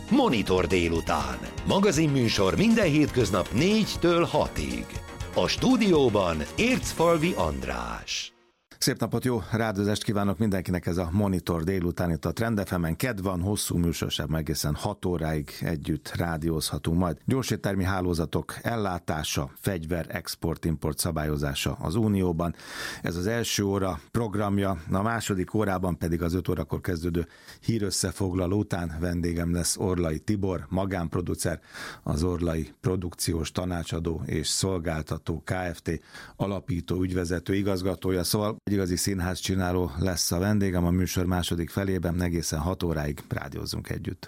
Monitor délután. Magazinműsor minden hétköznap 4-től 6-ig. A stúdióban Ércfalvi András. Szép napot, jó rádiózást kívánok mindenkinek, ez a Monitor délután itt a Trend FM-en. Kedd van, hosszú műsorság, egészen 6 óráig együtt rádiózhatunk majd. Gyorséttermi hálózatok ellátása, fegyver, export, import szabályozása az Unióban. Ez az első óra programja, a második órában pedig az 5 órakor kezdődő hírösszefoglaló után vendégem lesz Orlai Tibor, magánproducer, az Orlai Produkciós Tanácsadó és Szolgáltató Kft. Alapító, ügyvezető, igazgatója, szóval egy igazi színházcsináló lesz a vendégem a műsor második felében, egészen 6 óráig rádiózzunk együtt.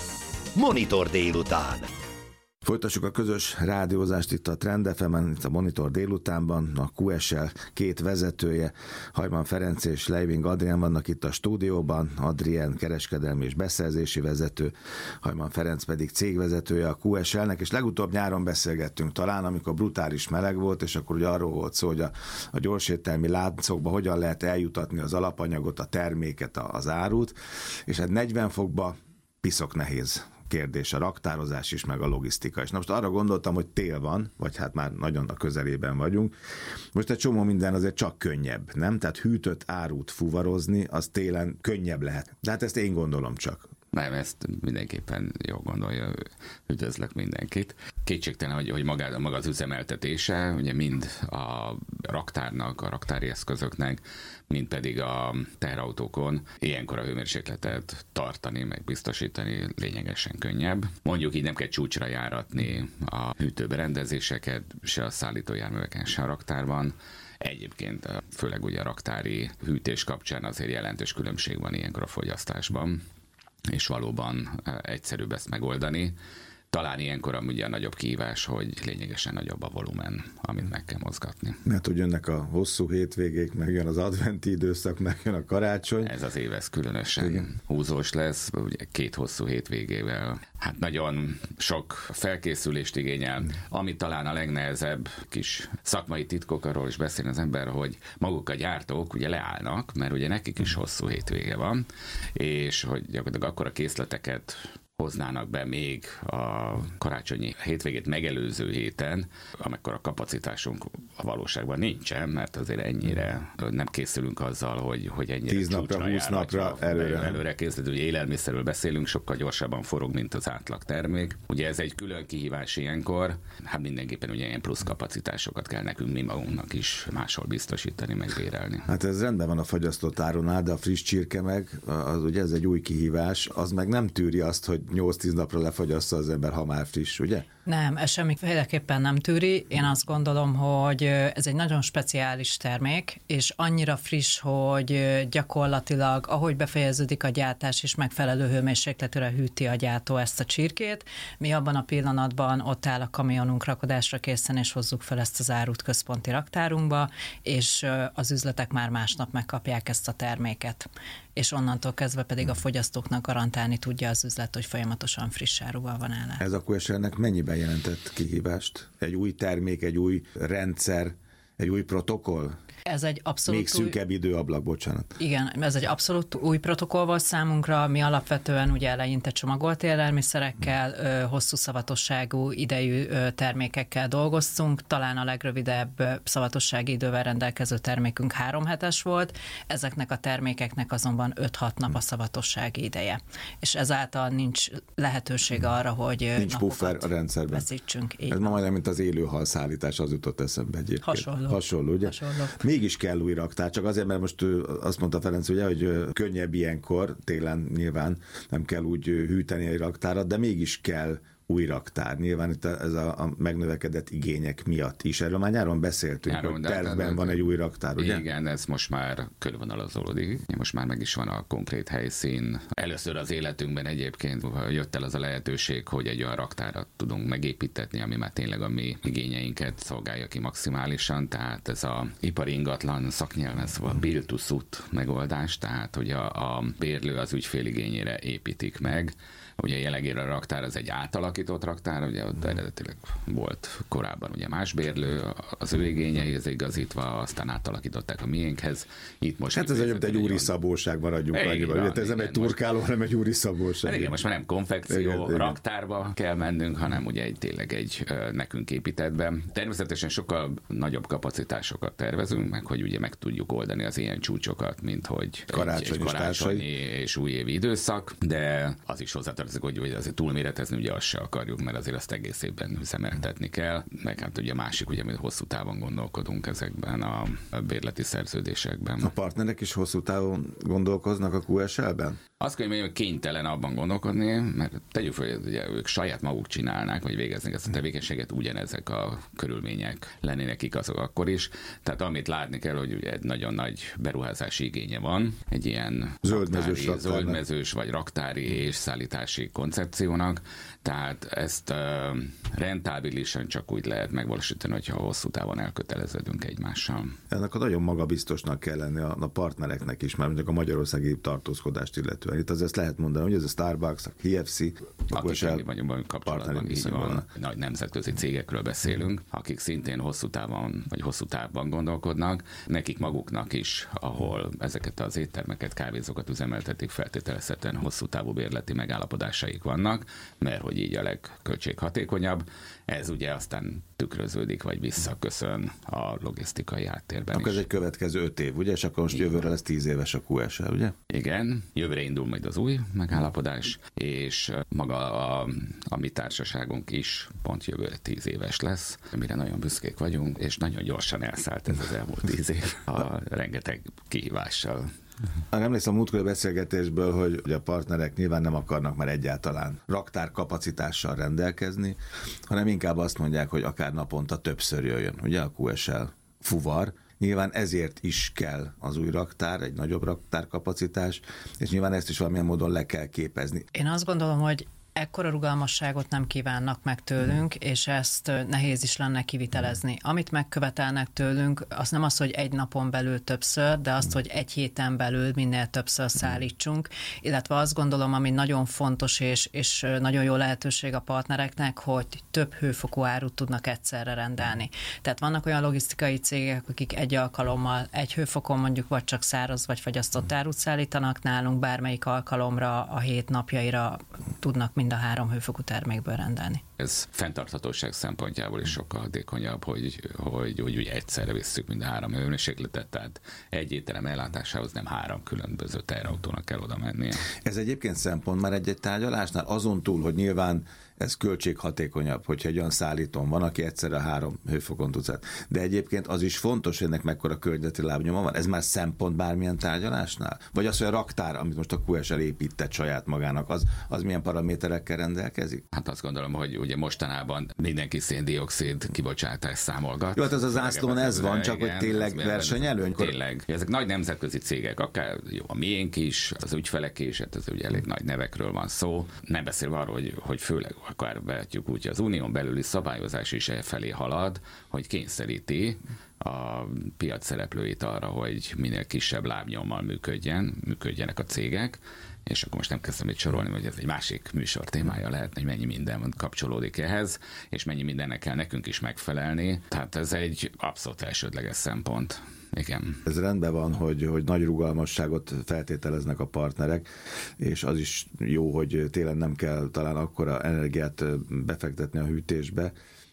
Monitor délután. Folytassuk a közös rádiózást itt a Trend FM-en, itt a Monitor délutánban. A QSL két vezetője, Hajman Ferenc és Leiving Adrien vannak itt a stúdióban. Adrien kereskedelmi és beszerzési vezető, Hajman Ferenc pedig cégvezetője a QSL-nek, és legutóbb nyáron beszélgettünk talán, amikor brutális meleg volt, és akkor ugye arról volt szó, hogy a gyorséttermi láncokba hogyan lehet eljutatni az alapanyagot, a terméket, az árut, és hát 40 fokba piszok nehéz kérdés a raktározás is, meg a logisztika is. Na most arra gondoltam, hogy tél van, vagy hát már nagyon a közelében vagyunk. Most egy csomó minden azért csak könnyebb, nem? Tehát hűtött árut fuvarozni, az télen könnyebb lehet. De hát ezt én gondolom csak. Nem, ezt mindenképpen jól gondolja, üdvözlök mindenkit. Kétségtelen, hogy maga az üzemeltetése, ugye mind a raktárnak, a raktári eszközöknek, mind pedig a teherautókon ilyenkor a hőmérsékletet tartani, meg biztosítani lényegesen könnyebb. Mondjuk így nem kell csúcsra járatni a hűtőberendezéseket, se a szállítójárműveken, se a raktárban. Egyébként főleg ugye a raktári hűtés kapcsán azért jelentős különbség van ilyenkor a fogyasztásban, és valóban egyszerűbb ezt megoldani. Talán ilyenkor ugye a nagyobb kihívás, hogy lényegesen nagyobb a volumen, amit meg kell mozgatni. Mert hogy jönnek a hosszú hétvégék, meg jön az adventi időszak, meg jön a karácsony. Ez az év különösen húzós lesz, ugye 2 hosszú hétvégével. Hát nagyon sok felkészülést igényel, ami talán a legnehezebb kis szakmai titkok, arról is beszél az ember, hogy maguk a gyártók ugye leállnak, mert ugye nekik is hosszú hétvége van, és hogy gyakorlatilag akkor a készleteket hoznának be még a karácsonyi hétvégét megelőző héten, amikor a kapacitásunk a valóságban nincsen, mert azért ennyire nem készülünk azzal, hogy ennyire 10 napra, 20 napra előre készült. Ugye élelmiszerről beszélünk, sokkal gyorsabban forog, mint az átlag termék. Ugye ez egy külön kihívás ilyenkor, hát mindenképpen ugye ilyen plusz kapacitásokat kell nekünk mi magunknak is máshol biztosítani, megbérelni. Hát ez rendben van a fagyasztott áronál, de a friss csirke meg, az ugye ez egy új kihívás, az meg nem tűri azt, hogy 8-10 napra lefagyassza az ember, ha már friss, ugye? Nem, ez semmiféleképpen nem tűri. Én azt gondolom, hogy ez egy nagyon speciális termék, és annyira friss, hogy gyakorlatilag, ahogy befejeződik a gyártás, és megfelelő hőmérsékletűre hűti a gyártó ezt a csirkét, mi abban a pillanatban ott áll a kamionunk rakodásra készen, és hozzuk fel ezt az árut központi raktárunkba, és az üzletek már másnap megkapják ezt a terméket. És onnantól kezdve pedig a fogyasztóknak garantálni tudja az üzlet, hogy folyamatosan friss áruval van ellátva. Ez a QSL-nek mennyiben jelentett kihívást? Egy új termék, egy új rendszer, egy új protokoll? Ez egy abszolút még szűkebb időablak, bocsánat. Igen, ez egy abszolút új protokoll volt számunkra. Mi alapvetően ugye eleinte csomagolt élelmiszerekkel, hosszú szavatosságú idejű termékekkel dolgoztunk. Talán a legrövidebb szavatossági idővel rendelkező termékünk 3 hetes volt. Ezeknek a termékeknek azonban 5-6 nap a szavatossági ideje. És ezáltal nincs lehetőség arra, hogy nincs puffer a rendszerben. Veszítsünk. Ez ma majdnem, mint az élő halszállítás, az jutott eszembe egyébként. Hasonló, ugye? Hasonló. Mégis kell új raktár, csak azért, mert most azt mondta Ferenc, ugye, hogy könnyebb ilyenkor, télen nyilván nem kell úgy hűteni egy raktárat, de mégis kell új raktár. Nyilván itt ez a megnövekedett igények miatt is. Erről már nyáron beszéltünk, hogy tervben van egy új raktár, ugye? Igen, ez most már körvonalazódik. Most már meg is van a konkrét helyszín. Először az életünkben egyébként jött el az a lehetőség, hogy egy olyan raktárat tudunk megépítetni, ami már tényleg a mi igényeinket szolgálja ki maximálisan. Tehát ez a ipari ingatlan szaknyelven, szóval build to suit megoldás, tehát hogy a bérlő az ügyfél igényére építik meg. Ugye jelenleg a raktár az egy átalakítás, átalakított raktár, ugye ott eredetileg volt korábban ugye más bérlő, az ő igényeihez igazítva, aztán átalakították a miénkhez. Itt most hát ez egy úri szabóság, maradjunk annyiban. Ez nem egy turkáló, hanem egy úri szabóság. Igen, most már nem konfekció, raktárba kell mennünk, hanem ugye tényleg egy nekünk építettbe. Természetesen sokkal nagyobb kapacitásokat tervezünk, meg hogy ugye meg tudjuk oldani az ilyen csúcsokat, mint hogy egy karácsonyi és újévi időszak, de az is hozzátartozik, hogy azért túlméretezni ugye azt se akarjuk, mert azért azt egész évben üzemeltetni kell. Meg hát ugye másik, ugye mi hosszú távon gondolkodunk ezekben a bérleti szerződésekben. A partnerek is hosszú távon gondolkoznak a QSL-ben? Azt kell mondjam, hogy kénytelen abban gondolkodni, mert tegyük fel, hogy ugye ők saját maguk csinálnák, vagy végeznek ezt a tevékenységet, ugyanezek a körülmények lennének igazok akkor is. Tehát amit látni kell, hogy ugye egy nagyon nagy beruházási igénye van, egy ilyen zöldmezős vagy raktári és szállítási koncepciónak, tehát ezt rentábilisan csak úgy lehet megvalósítani, hogyha hosszú távon elköteleződünk egymással. Ennek a nagyon magabiztosnak kell lenni a partnereknek is, már mondjuk a magyarországi tartózkodást illetően. Itt azért lehet mondani, hogy ez a Starbucks, a KFC, akik vagyunk kapcsolatban, így van, nagy nemzetközi cégekről beszélünk, akik szintén hosszú távban gondolkodnak, nekik maguknak is, ahol ezeket az éttermeket, kávézókat üzemeltetik, feltételezhetően hosszú távú bérleti megállapodásaik vannak, mert hogy így a legköltséghatékonyabb. Ez ugye aztán tükröződik, vagy visszaköszön a logisztikai háttérben. Akkor ez egy következő 5 év, ugye? És akkor most jövőre lesz 10 éves a QSL, ugye? Igen, jövőre indul majd az új megállapodás, és maga a mi társaságunk is pont jövőre 10 éves lesz, amire nagyon büszkék vagyunk, és nagyon gyorsan elszállt ez az elmúlt 10 év a rengeteg kihívással. Emlékszem a múltkori beszélgetésből, hogy a partnerek nyilván nem akarnak már egyáltalán raktárkapacitással rendelkezni, hanem inkább azt mondják, hogy akár naponta többször jöjjön, ugye a QSL fuvar. Nyilván ezért is kell az új raktár, egy nagyobb raktárkapacitás, és nyilván ezt is valamilyen módon le kell képezni. Én azt gondolom, hogy ekkora rugalmasságot nem kívánnak meg tőlünk, és ezt nehéz is lenne kivitelezni. Amit megkövetelnek tőlünk, az nem az, hogy egy napon belül többször, de azt, hogy egy héten belül minél többször szállítsunk, illetve azt gondolom, ami nagyon fontos és nagyon jó lehetőség a partnereknek, hogy több hőfokú árut tudnak egyszerre rendelni. Tehát vannak olyan logisztikai cégek, akik egy alkalommal egy hőfokon mondjuk vagy csak száraz vagy fagyasztott árut szállítanak, nálunk bármelyik alkalomra a 7 napjaira tudnak mind a 3 hőfokú termékből rendelni. Ez fenntarthatóság szempontjából is sokkal hatékonyabb, hogy úgy egyszerre visszük mind a 3 hőmérsékletet, tehát egy étterem ellátásához nem 3 különböző teherautónak kell oda mennie. Ez egyébként szempont már egy tárgyalásnál, azon túl, hogy nyilván ez költséghatékonyabb, hogyha egy olyan szállítón van, aki egyszerre 3 hőfokon tudsz. De egyébként az is fontos, hogy ennek mekkora környezeti lábnyoma van. Ez már szempont bármilyen tárgyalásnál? Vagy az, hogy a raktár, amit most a QSL épített saját magának, az milyen paraméterekkel rendelkezik? Hát azt gondolom, hogy ugye mostanában mindenki szén-dioxid kibocsátás számolgat. Jó, hát az zászlón ez van, csak hogy tényleg versenyelőny. Tényleg. Ezek nagy nemzetközi cégek, akár jó, a miénk is, az ügyfelek is, hát ez ugye elég nagy nevekről van szó. Nem beszélve arról, hogy főleg akár vehetjük úgy, az unión belüli szabályozás is elfelé halad, hogy kényszeríti a piac szereplőit arra, hogy minél kisebb lábnyommal működjenek a cégek, és akkor most nem kezdtem itt sorolni, hogy ez egy másik műsor témája lehet, hogy mennyi minden kapcsolódik ehhez, és mennyi mindennek kell nekünk is megfelelni. Tehát ez egy abszolút elsődleges szempont. Igen. Ez rendben van, hogy nagy rugalmasságot feltételeznek a partnerek, és az is jó, hogy télen nem kell talán akkora energiát befektetni a hűtésbe,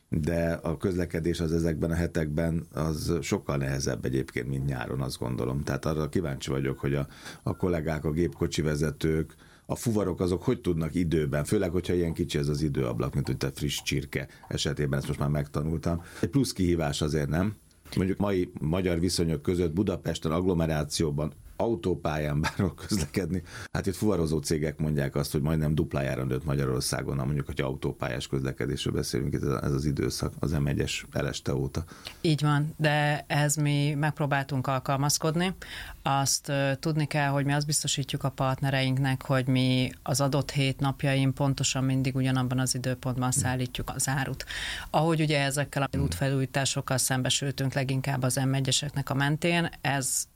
de a közlekedés az ezekben a hetekben az sokkal nehezebb egyébként, mint nyáron, azt gondolom. Tehát arra kíváncsi vagyok, hogy a kollégák, a gépkocsi vezetők, a fuvarok azok hogy tudnak időben, főleg, hogyha ilyen kicsi ez az időablak, mint hogy te friss csirke esetében, ezt most már megtanultam. Egy plusz kihívás azért, nem? Mondjuk mai magyar viszonyok között Budapesten, agglomerációban, autópályán bárhol közlekedni. Hát itt fuvarozó cégek mondják azt, hogy majdnem duplájára nőtt Magyarországon, mondjuk, hogy autópályás közlekedésről beszélünk, itt ez az időszak, az M1-es eleste óta. Így van, de ehhez mi megpróbáltunk alkalmazkodni. Azt tudni kell, hogy mi azt biztosítjuk a partnereinknek, hogy mi az adott 7 napjain pontosan mindig ugyanabban az időpontban szállítjuk az árut. Ahogy ugye ezekkel a útfelújításokkal szembesültünk leginkább az M1-eseknek a mentén, ez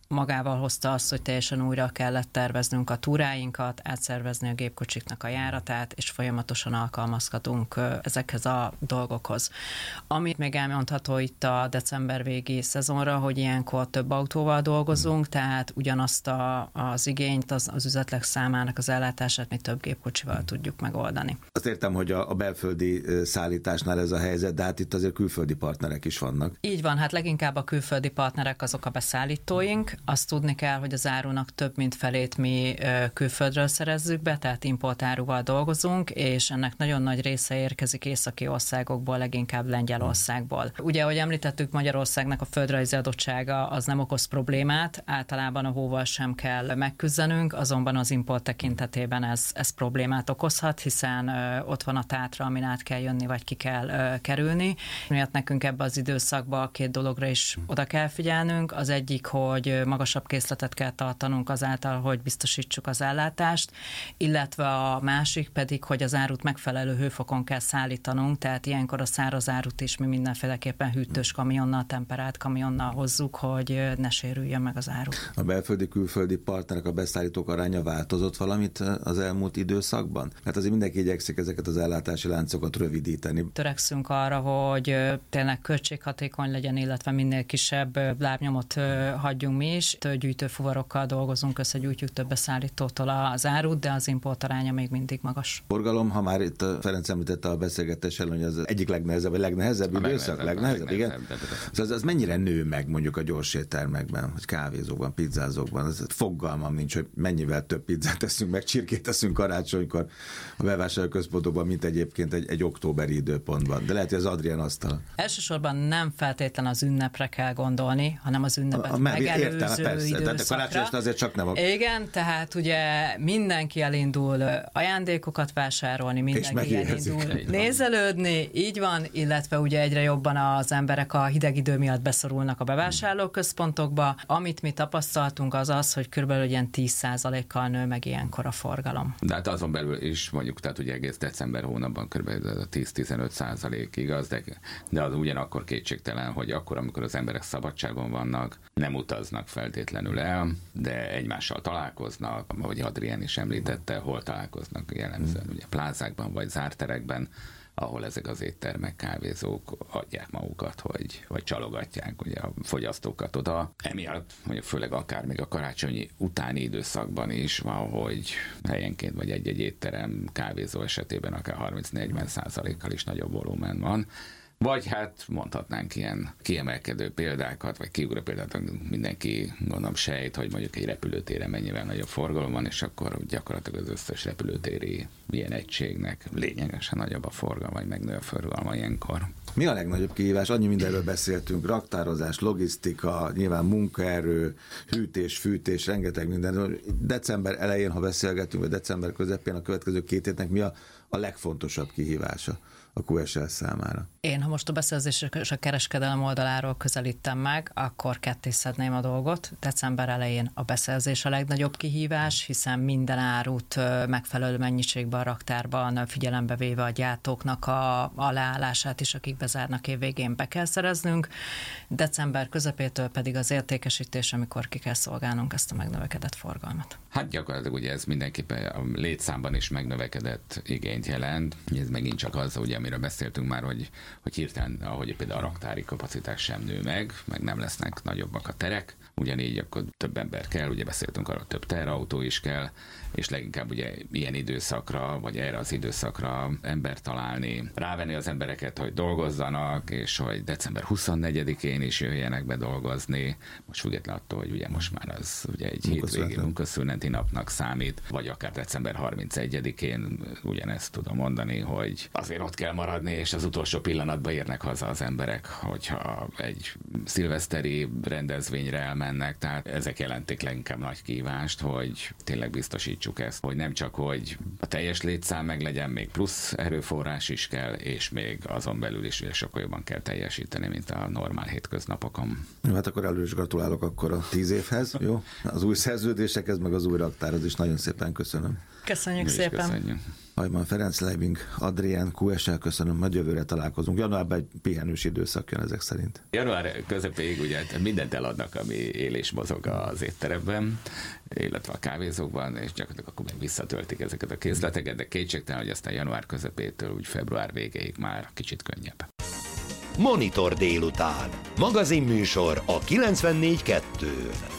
magával hozta azt, hogy teljesen újra kellett terveznünk a túráinkat, átszervezni a gépkocsiknak a járatát, és folyamatosan alkalmazkodunk ezekhez a dolgokhoz. Amit még elmondható itt a december végi szezonra, hogy ilyenkor több autóval dolgozunk, tehát ugyanazt az igényt, az üzletek számának az ellátását mi több gépkocsival tudjuk megoldani. Azt értem, hogy a belföldi szállításnál ez a helyzet, de hát itt azért külföldi partnerek is vannak. Így van, hát leginkább a külföldi partnerek azok a beszállítóink. Azt tudni kell, hogy az árunak több mint felét mi külföldről szerezzük be, tehát importáruval dolgozunk, és ennek nagyon nagy része érkezik északi országokból, leginkább Lengyelországból. Ugye, ahogy említettük, Magyarországnak a földrajzi adottsága az nem okoz problémát, általában a hóval sem kell megküzdenünk, azonban az import tekintetében ez problémát okozhat, hiszen ott van a Tátra, amin át kell jönni, vagy ki kell kerülni. Miatt nekünk ebbe az időszakban 2 dologra is oda kell figyelnünk. Az egyik, hogy magasabb készletet kell tartanunk azáltal, hogy biztosítsuk az ellátást, illetve a másik pedig, hogy az árut megfelelő hőfokon kell szállítanunk, tehát ilyenkor a száraz árut is mi mindenféleképpen hűtős kamionnal, temperált kamionnal hozzuk, hogy ne sérüljön meg az áru. A belföldi-külföldi partnerek, a beszállítók aránya változott valamit az elmúlt időszakban? Hát azért mindenki igyekszik ezeket az ellátási láncokat rövidíteni. Törekszünk arra, hogy tényleg költséghatékony legyen, illetve minél kisebb lábnyomot hagyjunk mi is. Gyűjtőfuvarokkal dolgozunk, összegyűjtjük több beszállítótól az árut, de az import aránya még mindig magas. Forgalom, ha már itt Ferenc említette a beszélgetés előtt, hogy az egyik legnehezebb, vagy legnehezebb időszak? Legnehezebb, igen. Az mennyire nő meg mondjuk a gyors éttermekben, vagy kávézókban, pizzázókban? Az fogalmam nincs, hogy mennyivel több pizzát teszünk meg, csirkét teszünk karácsonykor a bevásárlóközpontokban, mint egyébként egy októberi időpontban. De lehet, hogy az Adrián asztal. Elsősorban nem feltétlen az ünnepre kell gondolni, hanem az ünnepet megelőző időszakra. Azért csak nem Igen, tehát ugye mindenki elindul ajándékokat vásárolni, mindenki elindul nézelődni, így van, illetve ugye egyre jobban az emberek a hideg idő miatt beszorulnak a bevásárlóközpontokba. Amit mi tapasztaltunk az, hogy körülbelül ilyen 10%-kal nő meg ilyenkor a forgalom. De hát azon belül is mondjuk, tehát ugye egész december hónapban körülbelül a 10-15% igaz, de az ugyanakkor kétségtelen, hogy akkor, amikor az emberek szabadságon vannak, nem utaznak feltétlenül el, de egymással találkoznak, ahogy Adrián is említette, hol találkoznak jellemzően, ugye plázákban vagy zárterekben, ahol ezek az éttermek, kávézók adják magukat, vagy csalogatják ugye a fogyasztókat oda. Emiatt, mondjuk főleg akár még a karácsonyi utáni időszakban is van, hogy helyenként vagy egy étterem, kávézó esetében akár 30-40%-kal is nagyobb volumen van. Vagy hát mondhatnánk ilyen kiemelkedő példákat, vagy kiugró példát, mindenki gondolom sejt, hogy mondjuk egy repülőtéren mennyivel nagyobb forgalom van, és akkor gyakorlatilag az összes repülőtéri ilyen egységnek lényegesen nagyobb a forgalma, vagy megnő a forgalma ilyenkor. Mi a legnagyobb kihívás? Annyi mindenről beszéltünk, raktározás, logisztika, nyilván munkaerő, hűtés, fűtés, rengeteg minden. December elején, ha beszélgetünk, vagy december közepén a következő 2 hétnek mi a legfontosabb kihívása a QSL számára? Én, ha most a beszerzés és a kereskedelem oldaláról közelítem meg, akkor kettészedném a dolgot. December elején a beszerzés a legnagyobb kihívás, hiszen minden árut megfelelő mennyiségben a raktárban figyelembe véve a gyártóknak a leállását is, akik bezárnak évvégén be kell szereznünk. December közepétől pedig az értékesítés, amikor ki kell szolgálnunk ezt a megnövekedett forgalmat. Hát gyakorlatilag ugye ez mindenképpen a létszámban is megnövekedett igényt jelent. Ez megint csak az, ugye, amiről beszéltünk már, hogy hirtelen, ahogy például a raktári kapacitás sem nő meg nem lesznek nagyobbak a terek, ugyanígy akkor több ember kell, ugye beszéltünk arról, több teherautó is kell, és leginkább ugye ilyen időszakra, vagy erre az időszakra embert találni, rávenni az embereket, hogy dolgozzanak, és hogy december 24-én is jöjjenek be dolgozni, most függetlenül attól, hogy ugye most már az ugye egy hétvégi munkaszüneti napnak számít, vagy akár december 31-én ugyanezt tudom mondani, hogy azért ott kell maradni, és az utolsó pillanatban érnek haza az emberek, hogyha egy szilveszteri rendezvényre elmennek, tehát ezek jelentik leginkább nagy kívást, hogy tényleg biztosítsuk ezt, hogy nem csak, hogy a teljes létszám meg legyen, még plusz erőforrás is kell, és még azon belül is sokkal jobban kell teljesíteni, mint a normál hétköznapokon. Jó, hát akkor előre is gratulálok akkor a 10 évhez, jó? Az új szerződésekhez, meg az új raktárhoz is nagyon szépen köszönöm. Köszönjük szépen! Köszönjük. Hajman Ferenc, Leibing Adrián, QSL köszönöm, hogy jövőre találkozunk. Januárban egy pihenős időszak jön ezek szerint. Január közepéig ugye mindent eladnak, ami él és mozog az étteremben, illetve a kávézókban, és gyakorlatilag akkor meg visszatöltik ezeket a készleteket, de kétségtelen, hogy aztán január közepétől úgy február végéig már kicsit könnyebb. Monitor délután. Magazinműsor a 94.2-n.